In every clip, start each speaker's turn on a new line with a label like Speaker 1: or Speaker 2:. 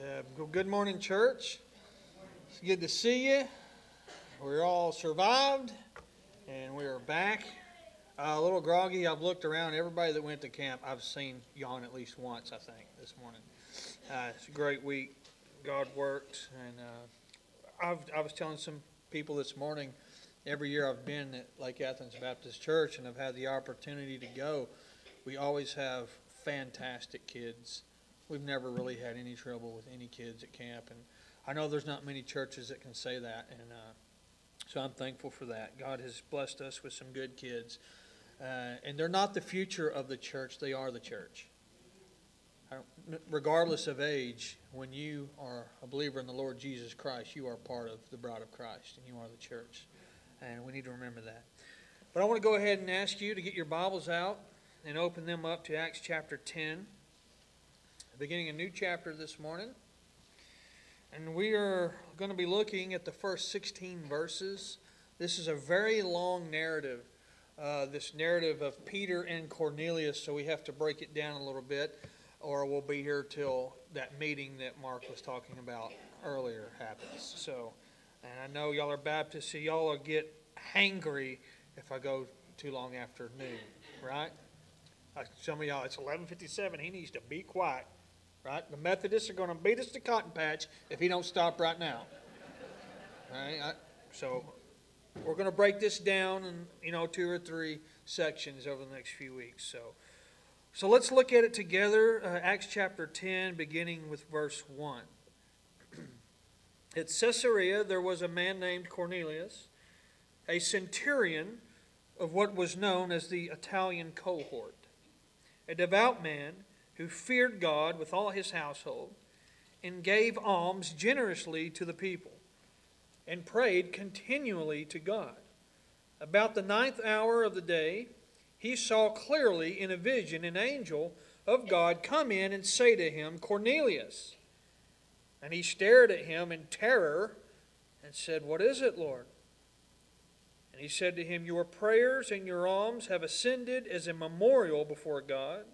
Speaker 1: Good morning, church. It's good to see you. We're all survived, and we are back. A little groggy. I've looked around. Everybody that went to camp, I've seen yawn at least once, I think, this morning. It's a great week. God worked, and I was telling some people this morning, every year I've been at Lake Athens Baptist Church, and I've had the opportunity to go. We always have fantastic kids. We've never really had any trouble with any kids at camp, and I know there's not many churches that can say that, and so I'm thankful for that. God has blessed us with some good kids, and they're not the future of the church, they are the church. Regardless of age, when you are a believer in the Lord Jesus Christ, you are part of the bride of Christ, and you are the church, and we need to remember that. But I want to go ahead and ask you to get your Bibles out and open them up to Acts chapter 10. Beginning a new chapter this morning. And we are going to be looking at the first 16 verses. This is a very long narrative, this narrative of Peter and Cornelius, so we have to break it down a little bit, or we'll be here till that meeting that Mark was talking about earlier happens. So, and I know y'all are Baptists, so y'all will get hangry if I go too long after noon, right? Some of y'all, it's 11:57, he needs to be quiet. Right? The Methodists are going to beat us to cotton patch if he don't stop right now. Right? So we're going to break this down in 2 or 3 sections over the next few weeks. So let's look at it together. Acts chapter 10, beginning with verse 1. At Caesarea there was a man named Cornelius, a centurion of what was known as the Italian cohort, a devout man who feared God with all his household, and gave alms generously to the people, and prayed continually to God. About the 9th hour of the day, he saw clearly in a vision an angel of God come in and say to him, "Cornelius." And he stared at him in terror and said, "What is it, Lord?" And he said to him, "Your prayers and your alms have ascended as a memorial before God.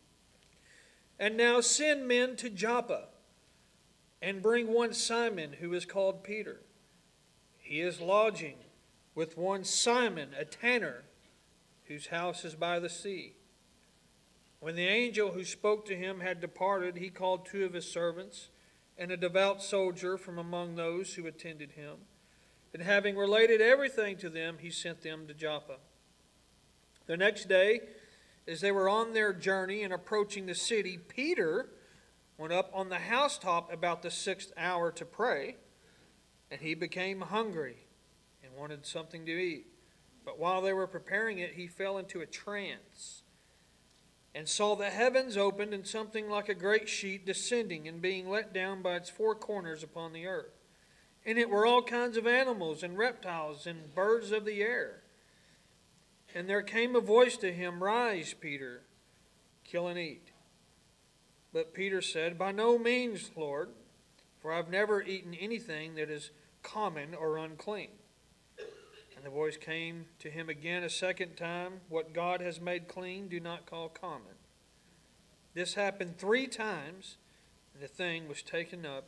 Speaker 1: And now send men to Joppa, and bring one Simon, who is called Peter. He is lodging with one Simon, a tanner, whose house is by the sea." When the angel who spoke to him had departed, he called 2 of his servants, and a devout soldier from among those who attended him. And having related everything to them, he sent them to Joppa. The next day, as they were on their journey and approaching the city, Peter went up on the housetop about the 6th hour to pray, and he became hungry and wanted something to eat. But while they were preparing it, he fell into a trance and saw the heavens opened and something like a great sheet descending and being let down by its 4 corners upon the earth. And it were all kinds of animals and reptiles and birds of the air. And there came a voice to him, "Rise, Peter, kill and eat." But Peter said, "By no means, Lord, for I've never eaten anything that is common or unclean." And the voice came to him again a second time, "What God has made clean, do not call common." This happened 3 times, and the thing was taken up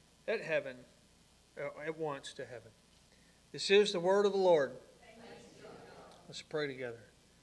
Speaker 1: at once to heaven. This is the word of the Lord. Let's pray together.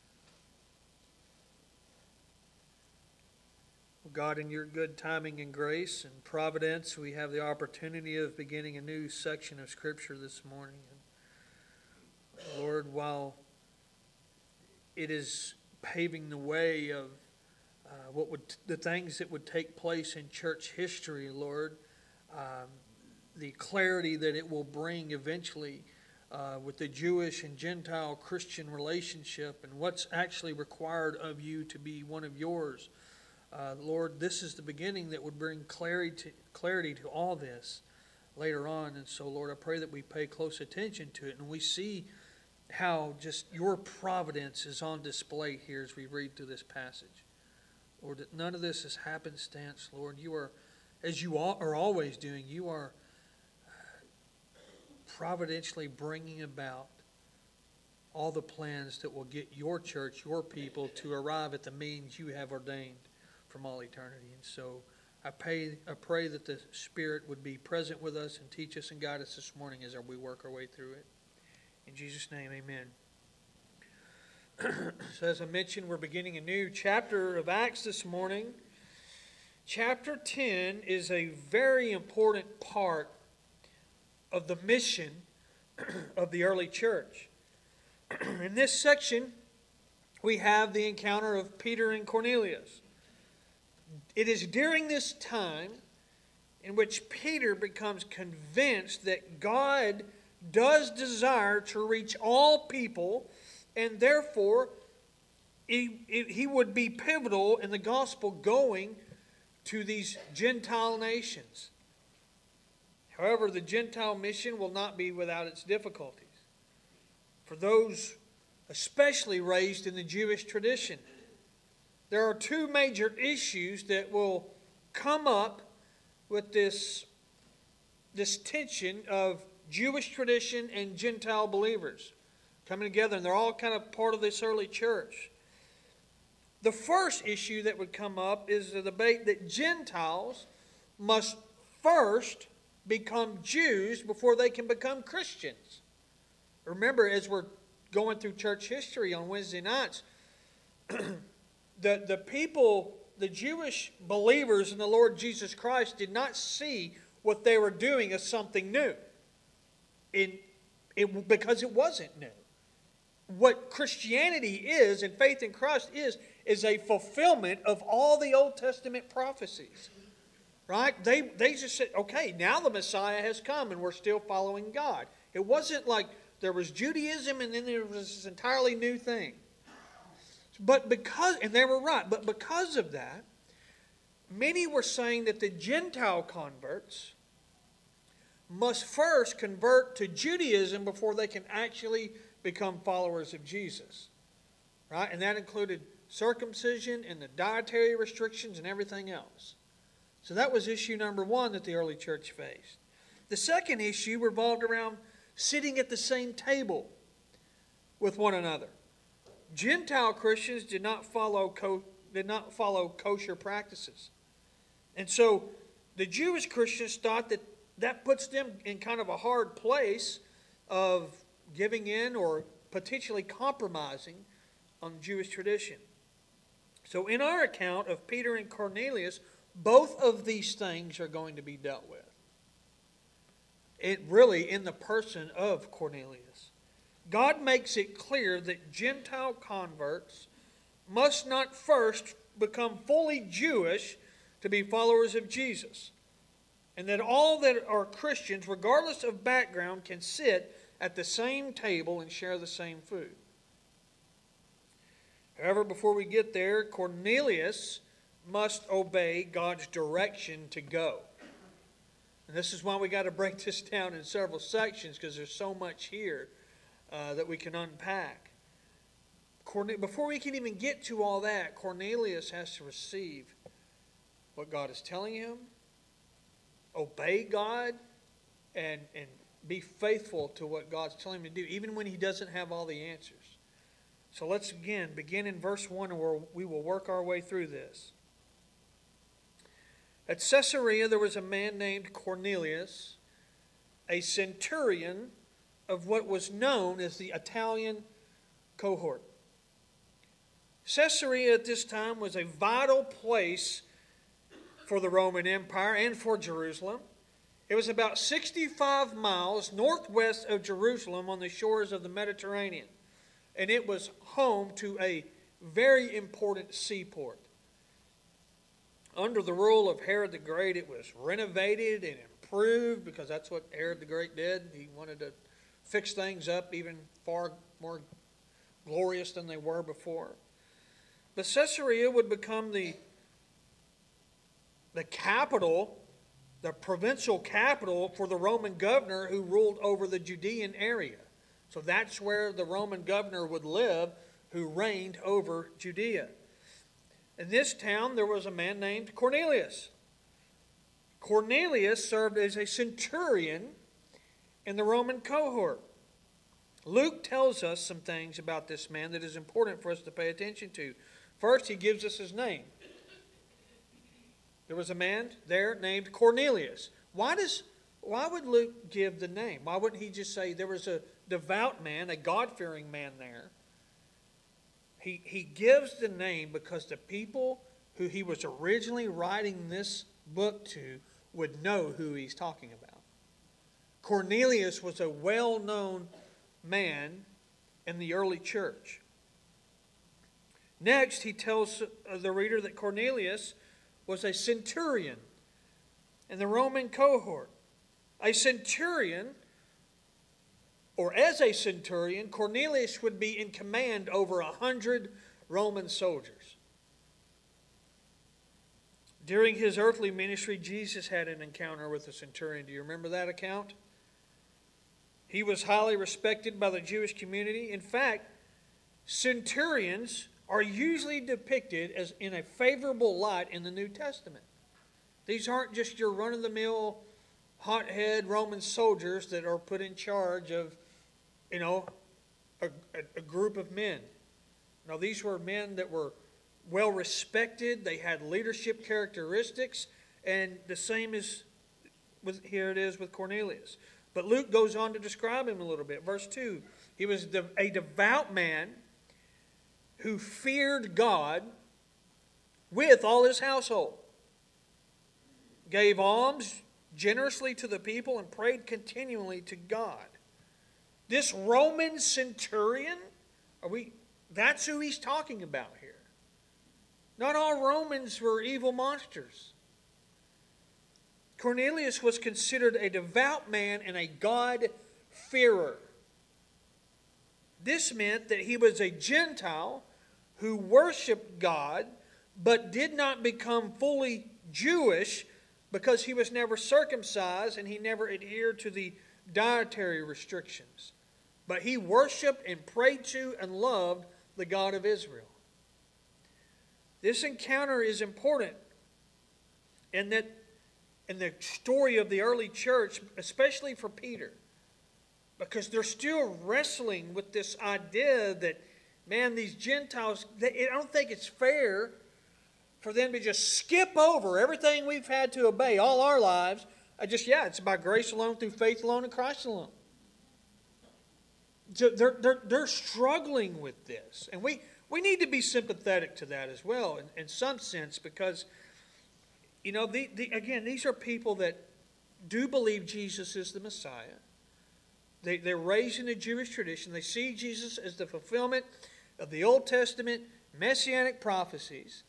Speaker 1: God, in your good timing and grace and providence, we have the opportunity of beginning a new section of Scripture this morning. And Lord, while it is paving the way of the things that would take place in church history, Lord, the clarity that it will bring eventually with the Jewish and Gentile Christian relationship and what's actually required of you to be one of yours. Lord, this is the beginning that would bring clarity to all this later on. And so, Lord, I pray that we pay close attention to it and we see how just your providence is on display here as we read through this passage. Lord, that none of this is happenstance, Lord. You are, as you are always doing, you are providentially bringing about all the plans that will get your church, your people, to arrive at the means you have ordained from all eternity. And so I pray that the Spirit would be present with us and teach us and guide us this morning as we work our way through it. In Jesus' name, amen. So as I mentioned, we're beginning a new chapter of Acts this morning. Chapter 10 is a very important part of the mission of the early church. In this section, we have the encounter of Peter and Cornelius. It is during this time in which Peter becomes convinced that God does desire to reach all people, and therefore he would be pivotal in the gospel going to these Gentile nations. However, the Gentile mission will not be without its difficulties. For those especially raised in the Jewish tradition, there are two major issues that will come up with this tension of Jewish tradition and Gentile believers coming together, and they're all kind of part of this early church. The first issue that would come up is the debate that Gentiles must first become Jews before they can become Christians. Remember, as we're going through church history on Wednesday nights, the people, the Jewish believers in the Lord Jesus Christ did not see what they were doing as something new. Because it wasn't new. What Christianity is and faith in Christ is a fulfillment of all the Old Testament prophecies. Right? They just said, okay, now the Messiah has come and we're still following God. It wasn't like there was Judaism and then there was this entirely new thing. And they were right, but because of that, many were saying that the Gentile converts must first convert to Judaism before they can actually become followers of Jesus. Right? And that included circumcision and the dietary restrictions and everything else. So that was issue number one that the early church faced. The second issue revolved around sitting at the same table with one another. Gentile Christians did not follow kosher practices. And so the Jewish Christians thought that puts them in kind of a hard place of giving in or potentially compromising on Jewish tradition. So in our account of Peter and Cornelius, both of these things are going to be dealt with. It really in the person of Cornelius. God makes it clear that Gentile converts must not first become fully Jewish to be followers of Jesus. And that all that are Christians, regardless of background, can sit at the same table and share the same food. However, before we get there, Cornelius must obey God's direction to go. And this is why we got to break this down in several sections, because there's so much here that we can unpack. Before we can even get to all that, Cornelius has to receive what God is telling him, obey God, and be faithful to what God's telling him to do, even when he doesn't have all the answers. So let's again begin in verse 1, and we will work our way through this. At Caesarea there was a man named Cornelius, a centurion of what was known as the Italian cohort. Caesarea at this time was a vital place for the Roman Empire and for Jerusalem. It was about 65 miles northwest of Jerusalem on the shores of the Mediterranean. And it was home to a very important seaport. Under the rule of Herod the Great, it was renovated and improved, because that's what Herod the Great did. He wanted to fix things up even far more glorious than they were before. But Caesarea would become the capital, the provincial capital for the Roman governor who ruled over the Judean area. So that's where the Roman governor would live who reigned over Judea. In this town there was a man named Cornelius. Cornelius served as a centurion in the Roman cohort. Luke tells us some things about this man that is important for us to pay attention to. First, he gives us his name. There was a man there named Cornelius. Why would Luke give the name? Why wouldn't he just say there was a devout man, a God-fearing man there? He gives the name because the people who he was originally writing this book to would know who he's talking about. Cornelius was a well-known man in the early church. Next, he tells the reader that Cornelius was a centurion in the Roman cohort. A centurion, or as a centurion, Cornelius would be in command over 100 Roman soldiers. During his earthly ministry, Jesus had an encounter with a centurion. Do you remember that account? He was highly respected by the Jewish community. In fact, centurions are usually depicted as in a favorable light in the New Testament. These aren't just your run-of-the-mill, hothead Roman soldiers that are put in charge of, a group of men. Now, these were men that were well respected. They had leadership characteristics, and the same is here it is with Cornelius. But Luke goes on to describe him a little bit. Verse 2, he was a devout man who feared God with all his household, gave alms generously to the people, and prayed continually to God. This Roman centurion, that's who he's talking about here. Not all Romans were evil monsters. Cornelius was considered a devout man and a God-fearer. This meant that he was a Gentile who worshiped God but did not become fully Jewish because he was never circumcised and he never adhered to the dietary restrictions. But he worshiped and prayed to and loved the God of Israel. This encounter is important in the story of the early church, especially for Peter, because they're still wrestling with this idea that, man, these Gentiles, I don't think it's fair for them to just skip over everything we've had to obey all our lives. It's by grace alone, through faith alone, in Christ alone. So they're struggling with this. And we need to be sympathetic to that as well, in some sense, because, again, these are people that do believe Jesus is the Messiah. They're raised in the Jewish tradition. They see Jesus as the fulfillment of the Old Testament messianic prophecies.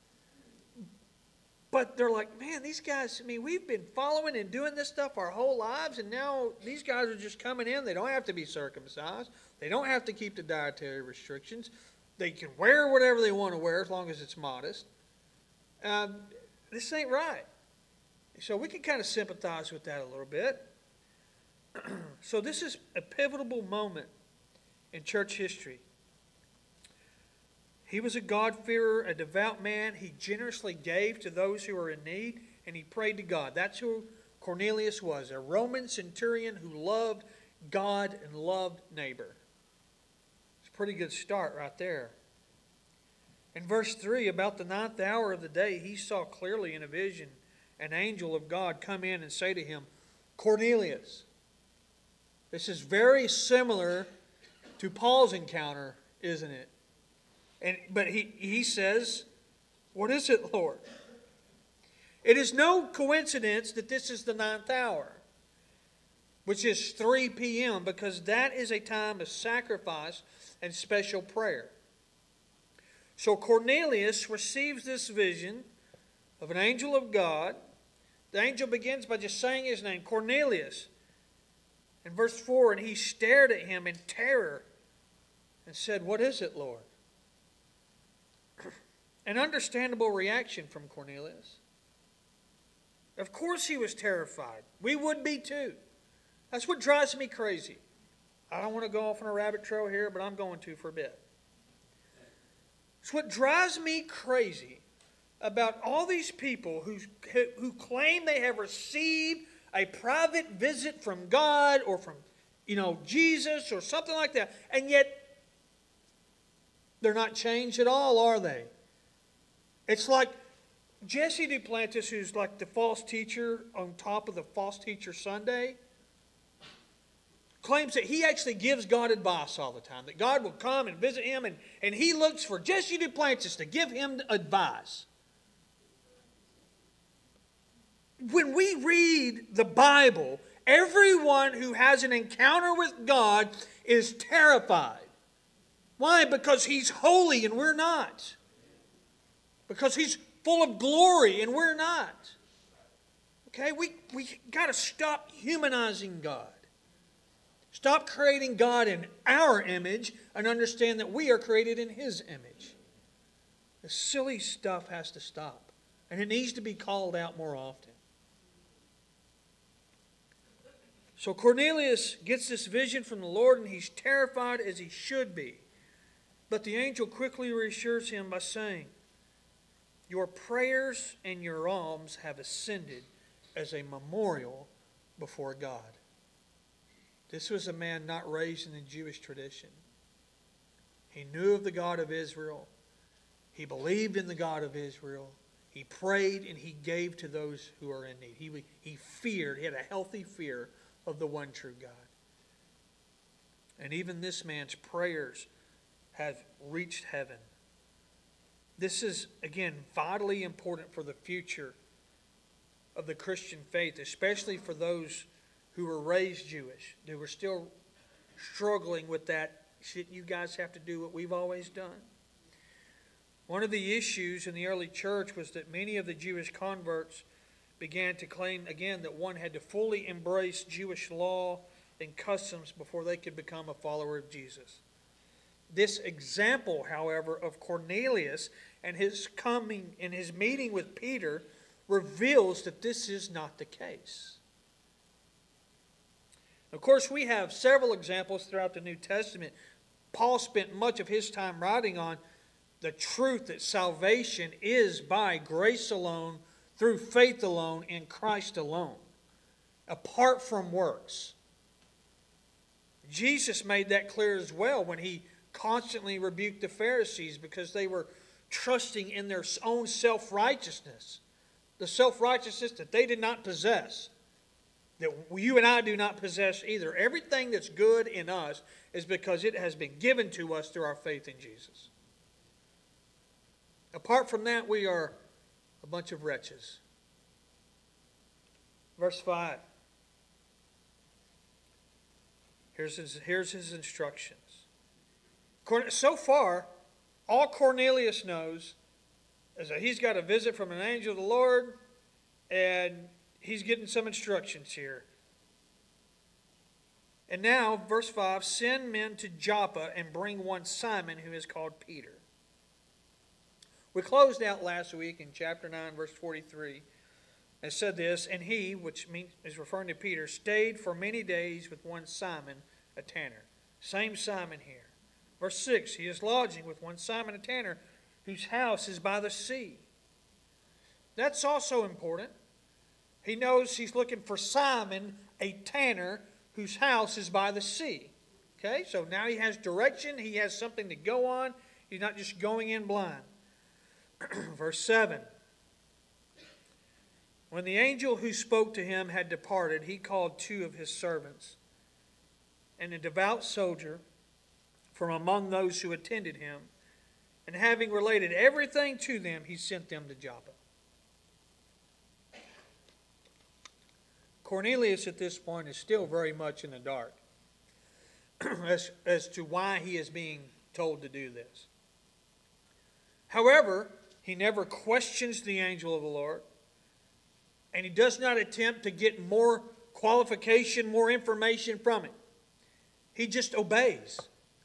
Speaker 1: But they're like, man, these guys, we've been following and doing this stuff our whole lives, and now these guys are just coming in. They don't have to be circumcised. They don't have to keep the dietary restrictions. They can wear whatever they want to wear as long as it's modest. This ain't right. So we can kind of sympathize with that a little bit. So this is a pivotal moment in church history. He was a God-fearer, a devout man. He generously gave to those who were in need, and he prayed to God. That's who Cornelius was, a Roman centurion who loved God and loved neighbor. It's a pretty good start right there. In verse 3, about the 9th hour of the day, he saw clearly in a vision an angel of God come in and say to him, Cornelius. This is very similar to Paul's encounter, isn't it? But he says, what is it, Lord? It is no coincidence that this is the 9th hour, which is 3 p.m., because that is a time of sacrifice and special prayer. So Cornelius receives this vision of an angel of God. The angel begins by just saying his name, Cornelius. In verse 4, and he stared at him in terror and said, what is it, Lord? An understandable reaction from Cornelius. Of course he was terrified. We would be too. That's what drives me crazy. I don't want to go off on a rabbit trail here, but I'm going to for a bit. It's what drives me crazy about all these people who claim they have received a private visit from God or from, Jesus or something like that, and yet they're not changed at all, are they? It's like Jesse Duplantis, who's like the false teacher on top of the false teacher Sunday, claims that he actually gives God advice all the time, that God will come and visit him, and he looks for Jesse Duplantis to give him advice. When we read the Bible, everyone who has an encounter with God is terrified. Why? Because He's holy and we're not. Because He's full of glory and we're not. Okay, we got to stop humanizing God. Stop creating God in our image and understand that we are created in His image. The silly stuff has to stop. And it needs to be called out more often. So Cornelius gets this vision from the Lord and he's terrified as he should be. But the angel quickly reassures him by saying, "Your prayers and your alms have ascended as a memorial before God." This was a man not raised in the Jewish tradition. He knew of the God of Israel. He believed in the God of Israel. He prayed and he gave to those who are in need. He feared, he had a healthy fear of the one true God. And even this man's prayers have reached heaven. This is, again, vitally important for the future of the Christian faith, especially for those who were raised Jewish, who were still struggling with that, shouldn't you guys have to do what we've always done? One of the issues in the early church was that many of the Jewish converts began to claim, again, that one had to fully embrace Jewish law and customs before they could become a follower of Jesus. This example, however, of Cornelius and his coming and his meeting with Peter reveals that this is not the case. Of course, we have several examples throughout the New Testament. Paul spent much of his time writing on the truth that salvation is by grace alone, through faith alone, in Christ alone, apart from works. Jesus made that clear as well when He constantly rebuked the Pharisees because they were trusting in their own self-righteousness, the self-righteousness that they did not possess, that you and I do not possess either. Everything that's good in us is because it has been given to us through our faith in Jesus. Apart from that, we are a bunch of wretches. Verse 5. Here's his instructions. So far, all Cornelius knows is that he's got a visit from an angel of the Lord, and he's getting some instructions here. And now, verse 5, "Send men to Joppa and bring one Simon who is called Peter." We closed out last week in chapter 9, verse 43, and said this, "And he," which is referring to Peter, "stayed for many days with one Simon, a tanner." Same Simon here. Verse 6, "He is lodging with one Simon, a tanner, whose house is by the sea." That's also important. He knows he's looking for Simon, a tanner, whose house is by the sea. Okay, so now he has direction. He has something to go on. He's not just going in blind. Verse 7. "When the angel who spoke to him had departed, he called two of his servants, and a devout soldier from among those who attended him, and having related everything to them, he sent them to Joppa." Cornelius at this point is still very much in the dark as to why he is being told to do this. However, he never questions the angel of the Lord, and he does not attempt to get more qualification, more information from it. He just obeys.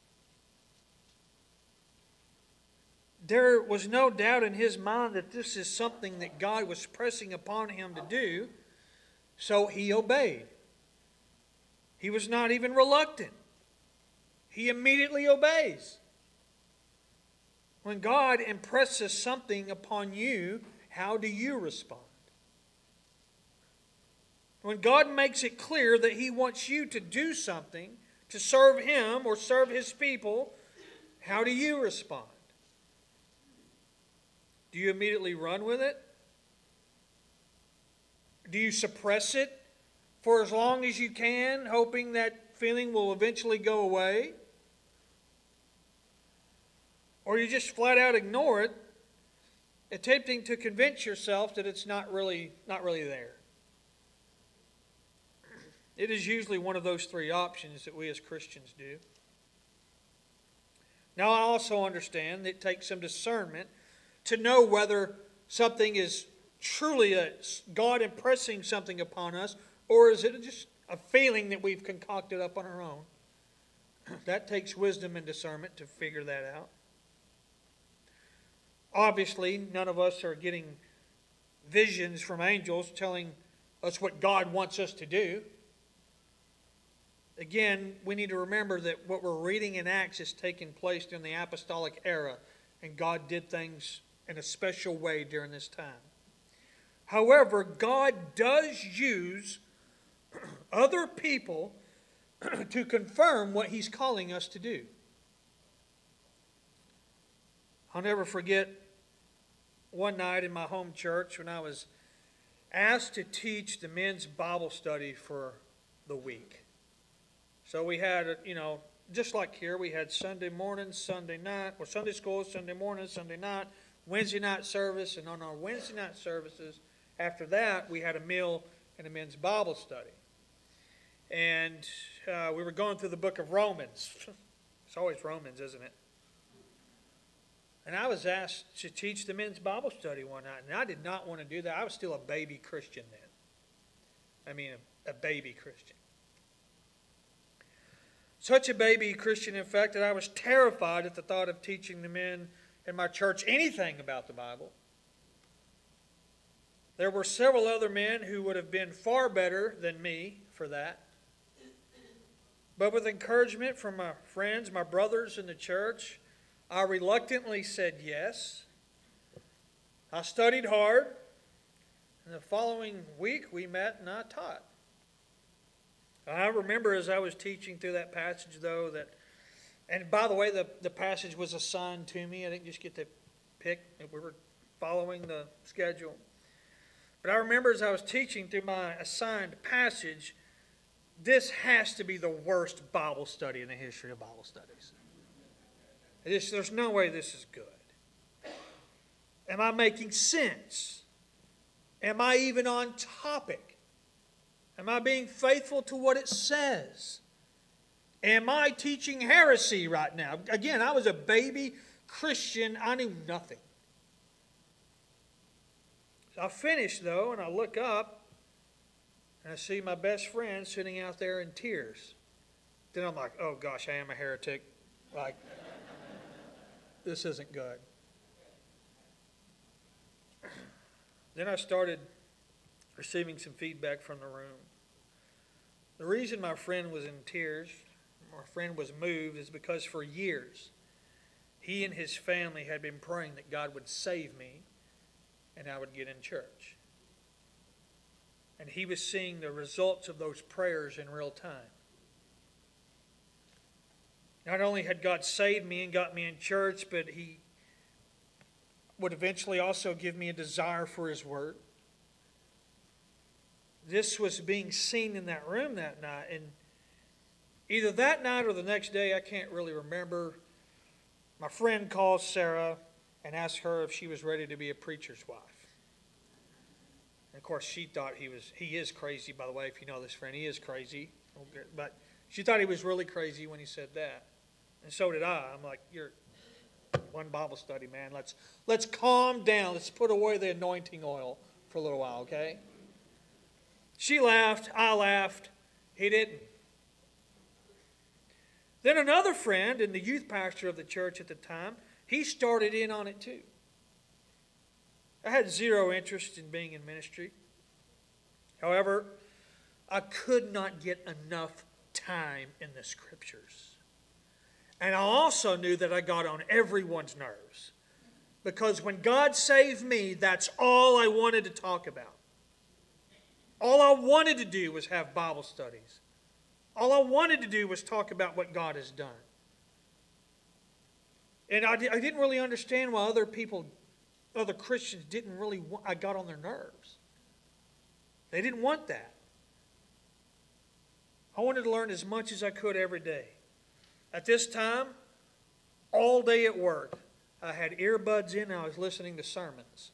Speaker 1: There was no doubt in his mind that this is something that God was pressing upon him to do, so he obeyed. He was not even reluctant. He immediately obeys. When God impresses something upon you, how do you respond? When God makes it clear that He wants you to do something, to serve Him or serve His people, how do you respond? Do you immediately run with it? Do you suppress it for as long as you can, hoping that feeling will eventually go away? Or you just flat out ignore it, attempting to convince yourself that it's not really there? It is usually one of those three options that we as Christians do. Now, I also understand that it takes some discernment to know whether something is truly God impressing something upon us, or is it just a feeling that we've concocted up on our own? That takes wisdom and discernment to figure that out. Obviously, none of us are getting visions from angels telling us what God wants us to do. Again, we need to remember that what we're reading in Acts is taking place during the apostolic era, and God did things in a special way during this time. However, God does use other people to confirm what He's calling us to do. I'll never forget one night in my home church when I was asked to teach the men's Bible study for the week. So we had, just like here, we had Sunday morning, Sunday night, or Sunday school, Sunday morning, Sunday night, Wednesday night service, and on our Wednesday night services, after that, we had a meal and a men's Bible study. And we were going through the book of Romans. It's always Romans, isn't it? And I was asked to teach the men's Bible study one night, and I did not want to do that. I was still a baby Christian then. I mean, a baby Christian. Such a baby Christian, in fact, that I was terrified at the thought of teaching the men in my church anything about the Bible. There were several other men who would have been far better than me for that. But with encouragement from my friends, my brothers in the church, I reluctantly said yes. I studied hard, and the following week we met and I taught. I remember as I was teaching through that passage, though, and by the way, the passage was assigned to me. I didn't just get to pick. We were following the schedule. But I remember as I was teaching through my assigned passage, this has to be the worst Bible study in the history of Bible studies. There's no way this is good. Am I making sense? Am I even on topic? Am I being faithful to what it says? Am I teaching heresy right now? Again, I was a baby Christian. I knew nothing. So I finish, though, and I look up, and I see my best friend sitting out there in tears. Then I'm like, oh gosh, I am a heretic. Like, this isn't good. Then I started receiving some feedback from the room. The reason my friend was in tears, my friend was moved, is because for years he and his family had been praying that God would save me and I would get in church. And he was seeing the results of those prayers in real time. Not only had God saved me and got me in church, but He would eventually also give me a desire for His Word. This was being seen in that room that night. And either that night or the next day, I can't really remember, my friend called Sarah and asked her if she was ready to be a preacher's wife. And of course, she thought he is crazy, by the way, if you know this friend. He is crazy. But she thought he was really crazy when he said that. And so did I. I'm like, you're one Bible study, man. Let's calm down. Let's put away the anointing oil for a little while, okay? She laughed. I laughed. He didn't. Then another friend and the youth pastor of the church at the time, he started in on it too. I had zero interest in being in ministry. However, I could not get enough time in the Scriptures. And I also knew that I got on everyone's nerves. Because when God saved me, that's all I wanted to talk about. All I wanted to do was have Bible studies. All I wanted to do was talk about what God has done. And I didn't really understand why other Christians didn't really I got on their nerves. They didn't want that. I wanted to learn as much as I could every day. At this time, all day at work, I had earbuds in and I was listening to sermons.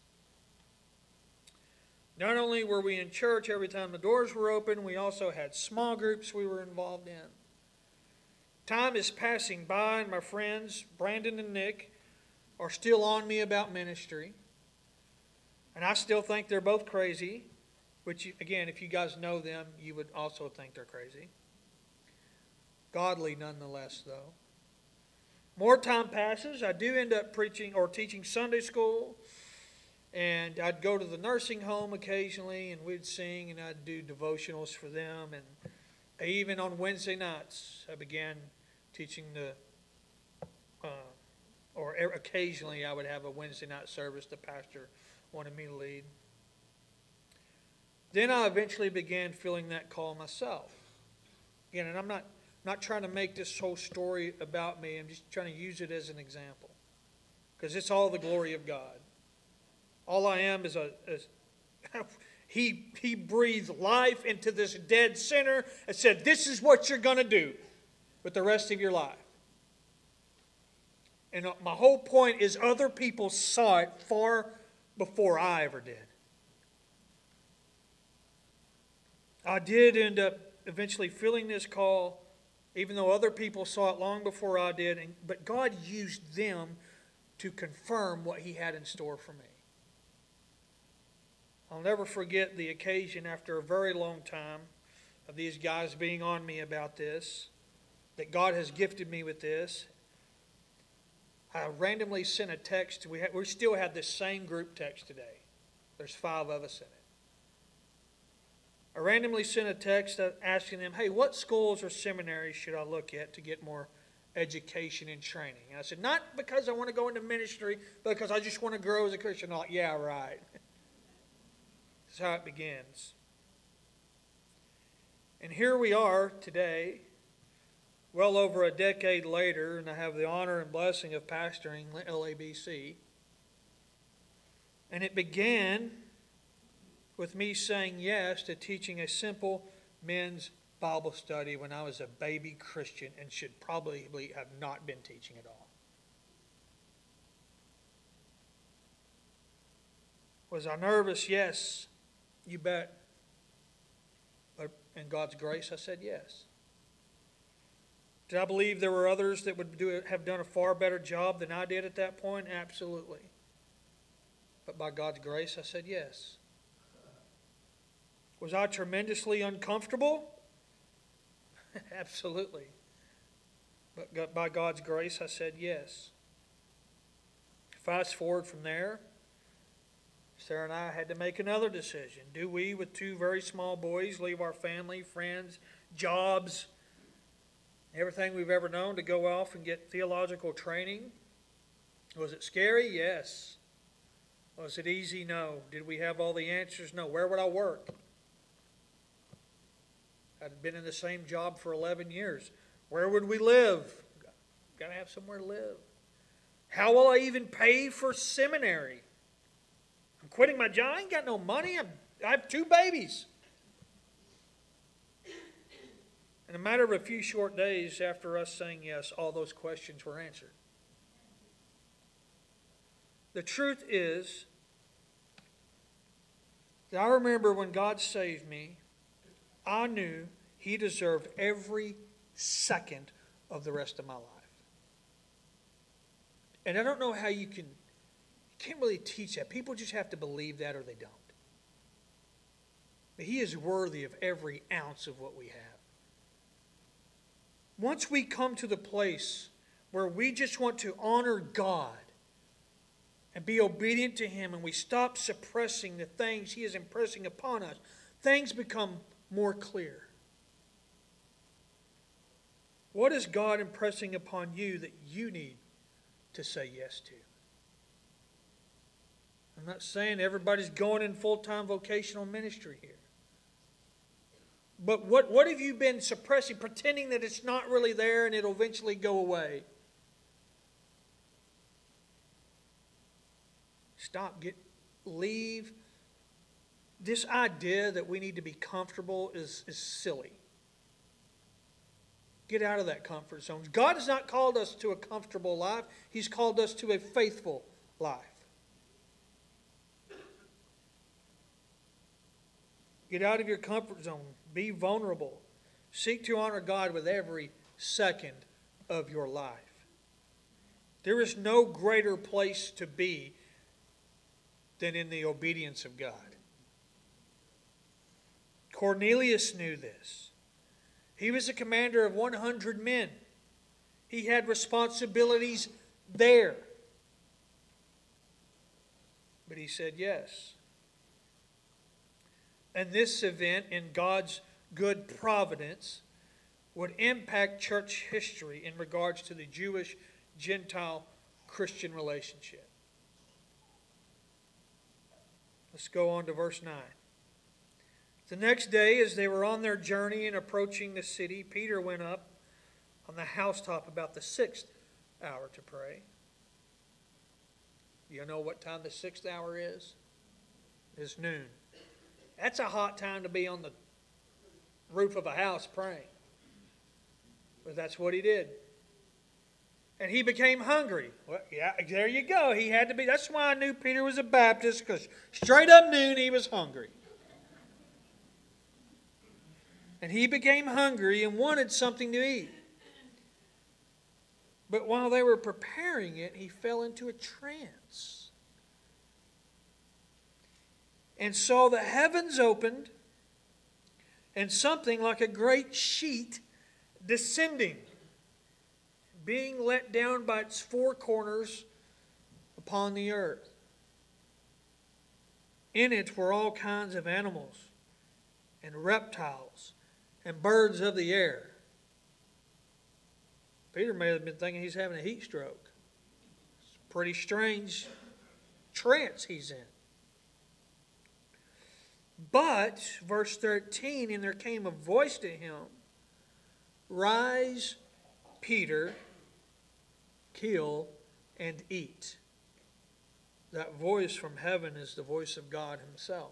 Speaker 1: Not only were we in church every time the doors were open, we also had small groups we were involved in. Time is passing by and my friends, Brandon and Nick, are still on me about ministry. And I still think they're both crazy, which, again, if you guys know them, you would also think they're crazy. Godly nonetheless, though. More time passes. I do end up preaching or teaching Sunday school. And I'd go to the nursing home occasionally, and we'd sing, and I'd do devotionals for them. And even on Wednesday nights, I began teaching or occasionally I would have a Wednesday night service the pastor wanted me to lead. Then I eventually began feeling that call myself. Again, and I'm not trying to make this whole story about me. I'm just trying to use it as an example. Because it's all the glory of God. All I am is He breathed life into this dead sinner and said, this is what you're going to do with the rest of your life. And my whole point is other people saw it far before I ever did. I did end up eventually feeling this call, even though other people saw it long before I did. But God used them to confirm what He had in store for me. I'll never forget the occasion after a very long time of these guys being on me about this, that God has gifted me with this. I randomly sent a text. We still have this same group text today. There's 5 of us in it. I randomly sent a text asking them, hey, what schools or seminaries should I look at to get more education and training? And I said, not because I want to go into ministry, but because I just want to grow as a Christian. I'm like, yeah, right. That's how it begins. And here we are today, well over a decade later, and I have the honor and blessing of pastoring LABC. And it began with me saying yes to teaching a simple men's Bible study when I was a baby Christian and should probably have not been teaching at all. Was I nervous? Yes, you bet. But in God's grace, I said yes. Did I believe there were others that would have done a far better job than I did at that point? Absolutely. But by God's grace, I said yes. Was I tremendously uncomfortable? Absolutely. But by God's grace, I said yes. Fast forward from there, Sarah and I had to make another decision. Do we, with 2 very small boys, leave our family, friends, jobs, everything we've ever known to go off and get theological training? Was it scary? Yes. Was it easy? No. Did we have all the answers? No. Where would I work? I'd been in the same job for 11 years. Where would we live? Got to have somewhere to live. How will I even pay for seminary? I'm quitting my job. I ain't got no money. I have 2 babies. In a matter of a few short days after us saying yes, all those questions were answered. The truth is that I remember when God saved me, I knew He deserved every second of the rest of my life. And I don't know how you can't really teach that. People just have to believe that or they don't. But He is worthy of every ounce of what we have. Once we come to the place where we just want to honor God and be obedient to Him, and we stop suppressing the things He is impressing upon us, things become more clear. What is God impressing upon you that you need to say yes to? I'm not saying everybody's going in full-time vocational ministry here. But what have you been suppressing, pretending that it's not really there and it'll eventually go away? Stop. Leave this idea that we need to be comfortable is silly. Get out of that comfort zone. God has not called us to a comfortable life. He's called us to a faithful life. Get out of your comfort zone. Be vulnerable. Seek to honor God with every second of your life. There is no greater place to be than in the obedience of God. Cornelius knew this. He was a commander of 100 men. He had responsibilities there. But he said yes. And this event, in God's good providence, would impact church history in regards to the Jewish-Gentile Christian relationship. Let's go on to verse 9. The next day, as they were on their journey and approaching the city, Peter went up on the housetop about the 6th hour to pray. You know what time the 6th hour is? It's noon. That's a hot time to be on the roof of a house praying. But that's what he did. And he became hungry. Well, yeah, there you go. He had to be. That's why I knew Peter was a Baptist, because straight up noon he was hungry. And he became hungry and wanted something to eat. But while they were preparing it, he fell into a trance and saw the heavens opened and something like a great sheet descending, being let down by its four corners upon the earth. In it were all kinds of animals and reptiles and birds of the air. Peter may have been thinking he's having a heat stroke. It's a pretty strange trance he's in. But, verse 13, and there came a voice to him, "Rise, Peter, kill and eat." That voice from heaven is the voice of God himself.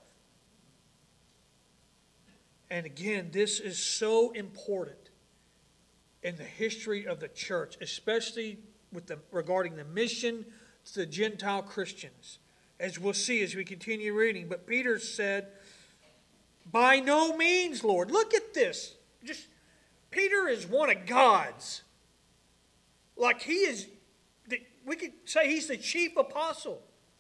Speaker 1: And again, this is so important in the history of the church, especially regarding the mission to the Gentile Christians, as we'll see as we continue reading. But Peter said, "By no means, Lord." Look at this. Peter is one of God's. Like he is, we could say he's the chief apostle.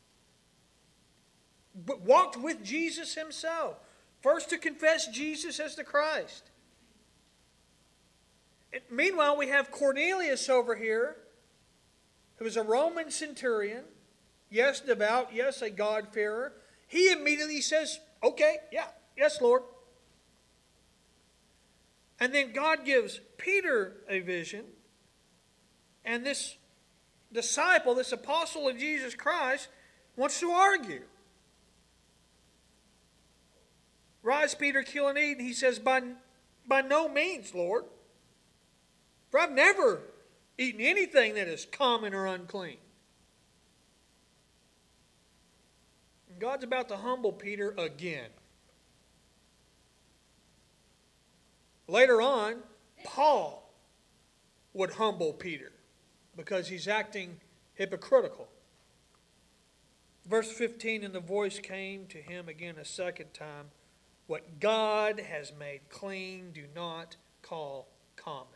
Speaker 1: But walked with Jesus himself. First to confess Jesus as the Christ. And meanwhile, we have Cornelius over here, who is a Roman centurion. Yes, devout. Yes, a God-fearer. He immediately says, "Okay, yeah, yes, Lord." And then God gives Peter a vision. And this disciple, this apostle of Jesus Christ, wants to argue. "Rise, Peter, kill and eat." And he says, by no means, Lord. For I've never eaten anything that is common or unclean. And God's about to humble Peter again. Later on, Paul would humble Peter because he's acting hypocritical. Verse 15, and the voice came to him again a second time, "What God has made clean, do not call common."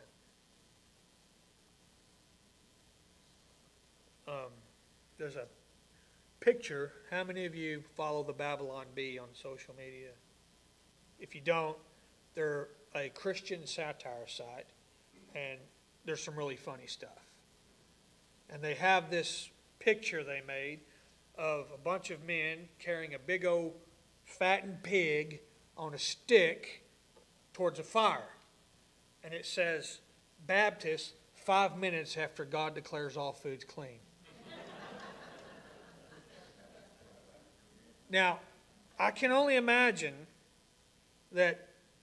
Speaker 1: There's a picture. How many of you follow the Babylon Bee on social media? If you don't, they're a Christian satire site, and there's some really funny stuff. And they have this picture they made of a bunch of men carrying a big old fattened pig on a stick towards a fire. And it says, "Baptist, 5 minutes after God declares all foods clean." Now, I can only imagine that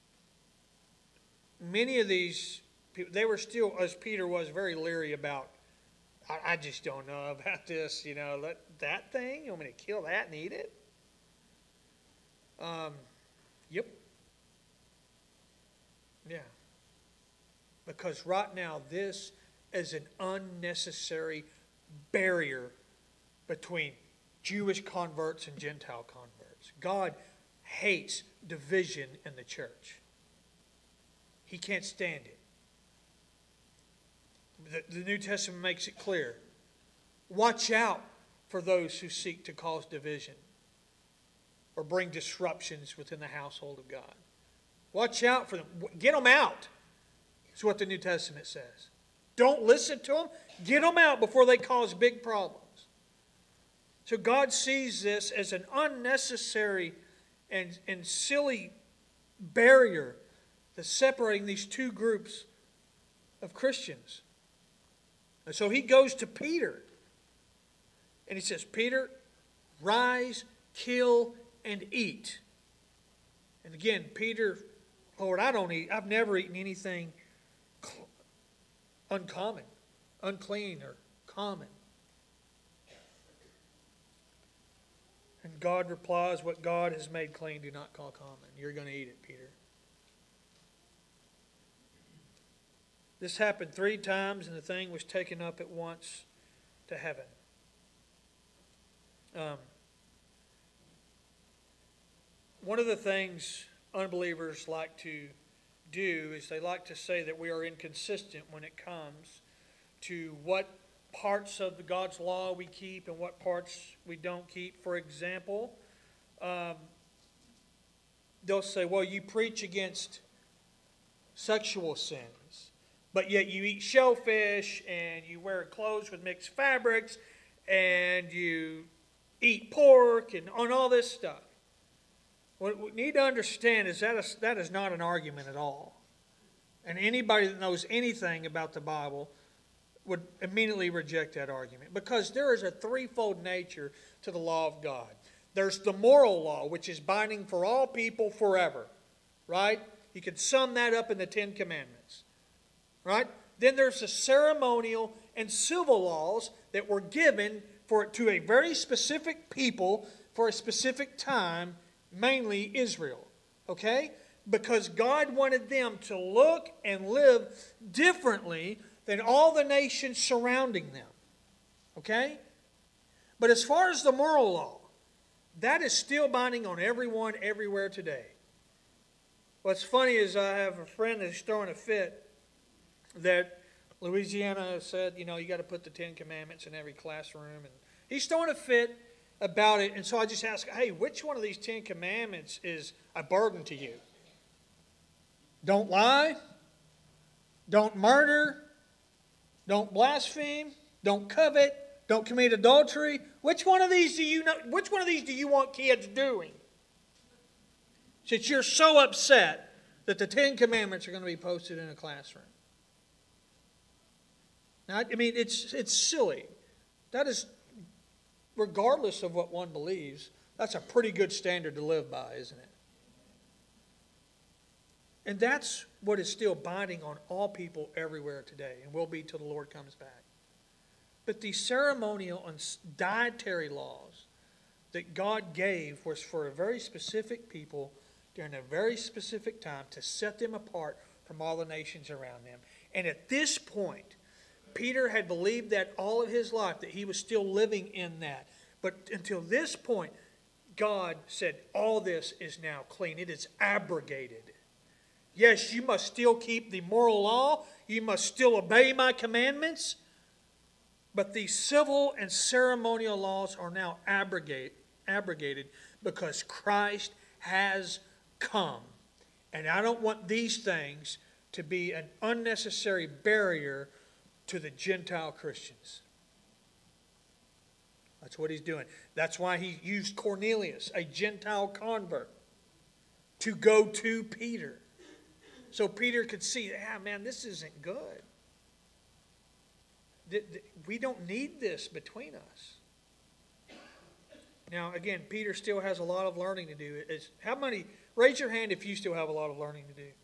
Speaker 1: many of these people, they were still, as Peter was, very leery about, I just don't know about this, that thing? You want me to kill that and eat it? Yep. Yeah. Because right now, this is an unnecessary barrier between Jewish converts and Gentile converts. God hates division in the church. He can't stand it. The New Testament makes it clear. Watch out for those who seek to cause division or bring disruptions within the household of God. Watch out for them. Get them out. That's what the New Testament says. Don't listen to them. Get them out before they cause big problems. So God sees this as an unnecessary and silly barrier that's separating these two groups of Christians. And so he goes to Peter. And he says, Peter, rise, kill, and eat. And again, Peter, Lord, I've never eaten anything uncommon, unclean, or common. And God replies, what God has made clean, do not call common. You're going to eat it, Peter. This happened 3 times, and the thing was taken up at once to heaven. One of the things unbelievers like to do is they like to say that we are inconsistent when it comes to what parts of the God's law we keep and what parts we don't keep. For example, they'll say, well, you preach against sexual sins, but yet you eat shellfish and you wear clothes with mixed fabrics and you eat pork and on all this stuff. What we need to understand is that is not an argument at all. And anybody that knows anything about the Bible would immediately reject that argument, because there is a threefold nature to the law of God. There's the moral law, which is binding for all people forever, right? You could sum that up in the 10 Commandments, right? Then there's the ceremonial and civil laws that were given to a very specific people for a specific time, mainly Israel, okay? Because God wanted them to look and live differently than all the nations surrounding them, okay? But as far as the moral law, that is still binding on everyone, everywhere today. What's funny is I have a friend that's throwing a fit that Louisiana said, you got to put the 10 Commandments in every classroom, and he's throwing a fit about it. And so I just ask, hey, which one of these 10 Commandments is a burden to you? Don't lie, don't murder, don't blaspheme, don't covet, don't commit adultery. Which one of these do you know? Which one of these do you want kids doing? Since you're so upset that the 10 Commandments are going to be posted in a classroom. Now, I mean, it's silly. That is, regardless of what one believes, that's a pretty good standard to live by, isn't it? And that's what is still binding on all people everywhere today, and will be till the Lord comes back. But the ceremonial and dietary laws that God gave was for a very specific people during a very specific time to set them apart from all the nations around them. And at this point, Peter had believed that all of his life, that he was still living in that. But until this point, God said, all this is now clean. It is abrogated. Yes, you must still keep the moral law. You must still obey my commandments. But the civil and ceremonial laws are now abrogated because Christ has come. And I don't want these things to be an unnecessary barrier to the Gentile Christians. That's what he's doing. That's why he used Cornelius, a Gentile convert, to go to Peter. So Peter could see, man, this isn't good. We don't need this between us. Now, again, Peter still has a lot of learning to do. Raise your hand if you still have a lot of learning to do.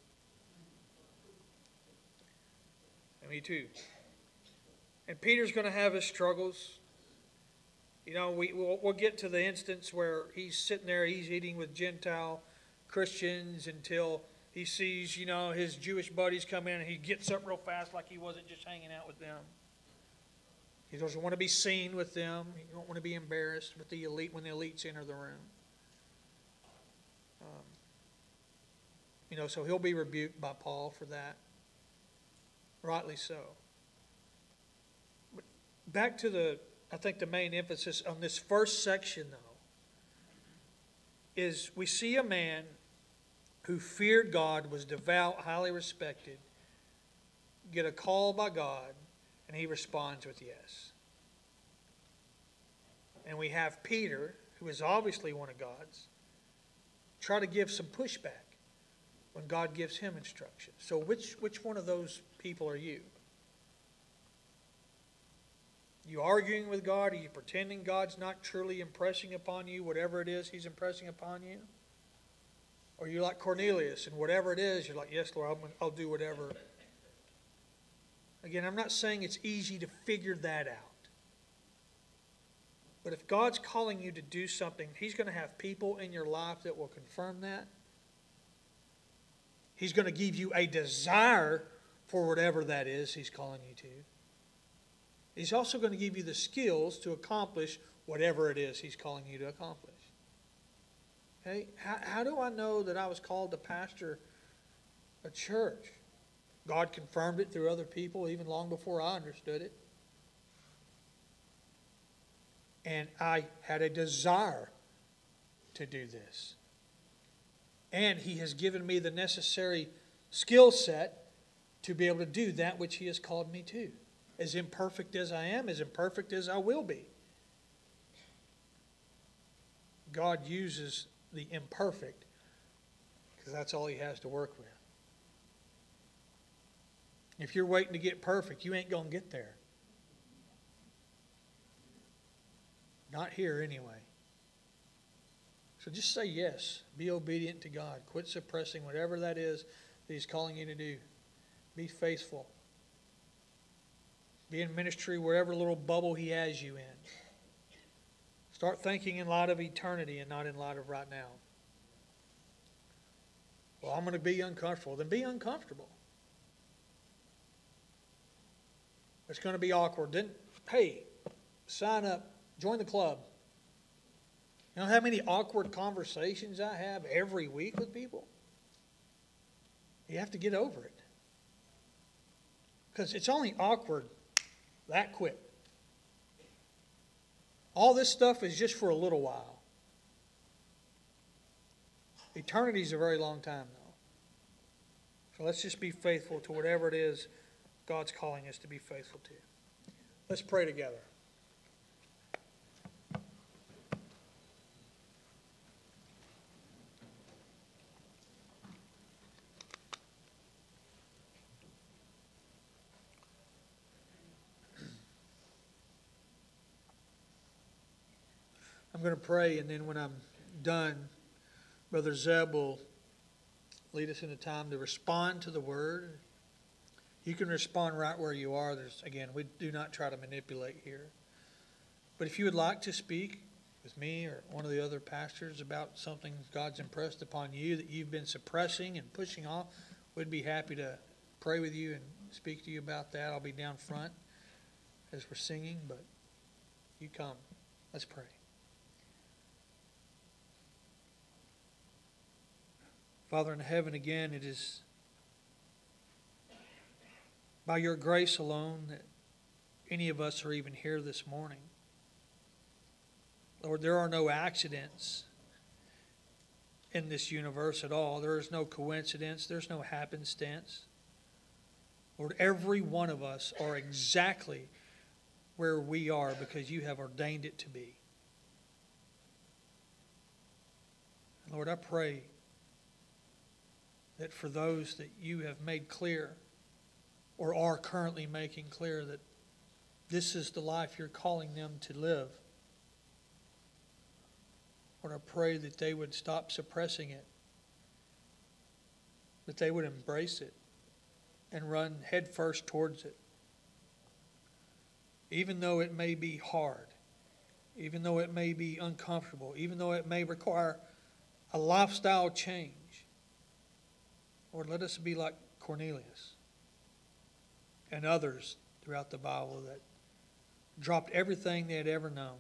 Speaker 1: And me too. And Peter's going to have his struggles. You know, we'll get to the instance where he's sitting there, he's eating with Gentile Christians until he sees, you know, his Jewish buddies come in, and he gets up real fast like he wasn't just hanging out with them. He doesn't want to be seen with them. He don't want to be embarrassed with the elite when the elites enter the room. You know, so he'll be rebuked by Paul for that. Rightly so. But back to I think the main emphasis on this first section, though, is we see a man who feared God, was devout, highly respected, get a call by God, and he responds with yes. And we have Peter, who is obviously one of God's, try to give some pushback when God gives him instruction. So which one of those people are you? You arguing with God? Are you pretending God's not truly impressing upon you whatever it is He's impressing upon you? Or are you like Cornelius, and whatever it is, you're like, yes, Lord, I'll do whatever. Again, I'm not saying it's easy to figure that out. But if God's calling you to do something, He's going to have people in your life that will confirm that. He's going to give you a desire for whatever that is He's calling you to. He's also going to give you the skills to accomplish whatever it is He's calling you to accomplish. Okay? How do I know that I was called to pastor a church? God confirmed it through other people even long before I understood it. And I had a desire to do this. And He has given me the necessary skill set to be able to do that which He has called me to. As imperfect as I am, as imperfect as I will be. God uses the imperfect because that's all He has to work with. If you're waiting to get perfect, you ain't going to get there. Not here anyway. So just say yes. Be obedient to God. Quit suppressing whatever that is that He's calling you to do. Be faithful. Be in ministry wherever little bubble He has you in. Start thinking in light of eternity and not in light of right now. Well, I'm going to be uncomfortable. Then be uncomfortable. It's going to be awkward. Then, hey, sign up. Join the club. You know how many awkward conversations I have every week with people? You have to get over it. Because it's only awkward that quick. All this stuff is just for a little while. Eternity is a very long time, though. So let's just be faithful to whatever it is God's calling us to be faithful to. Let's pray together. I'm going to pray, and then when I'm done, Brother Zeb will lead us into time to respond to the Word. You can respond right where you are. Again, we do not try to manipulate here. But if you would like to speak with me or one of the other pastors about something God's impressed upon you that you've been suppressing and pushing off, we'd be happy to pray with you and speak to you about that. I'll be down front as we're singing, but you come. Let's pray. Father in heaven, again, it is by your grace alone that any of us are even here this morning. Lord, there are no accidents in this universe at all. There is no coincidence. There's no happenstance. Lord, every one of us are exactly where we are because you have ordained it to be. Lord, I pray that for those that you have made clear or are currently making clear that this is the life you're calling them to live, Lord, I pray that they would stop suppressing it, that they would embrace it and run headfirst towards it. Even though it may be hard, even though it may be uncomfortable, even though it may require a lifestyle change. Lord, let us be like Cornelius and others throughout the Bible that dropped everything they had ever known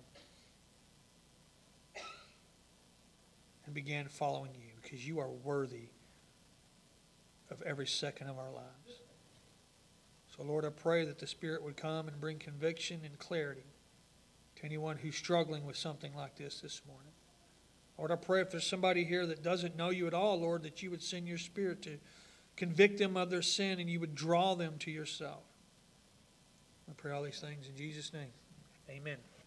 Speaker 1: and began following you, because you are worthy of every second of our lives. So, Lord, I pray that the Spirit would come and bring conviction and clarity to anyone who's struggling with something like this morning. Lord, I pray if there's somebody here that doesn't know you at all, Lord, that you would send your Spirit to convict them of their sin and you would draw them to yourself. I pray all these things in Jesus' name. Amen.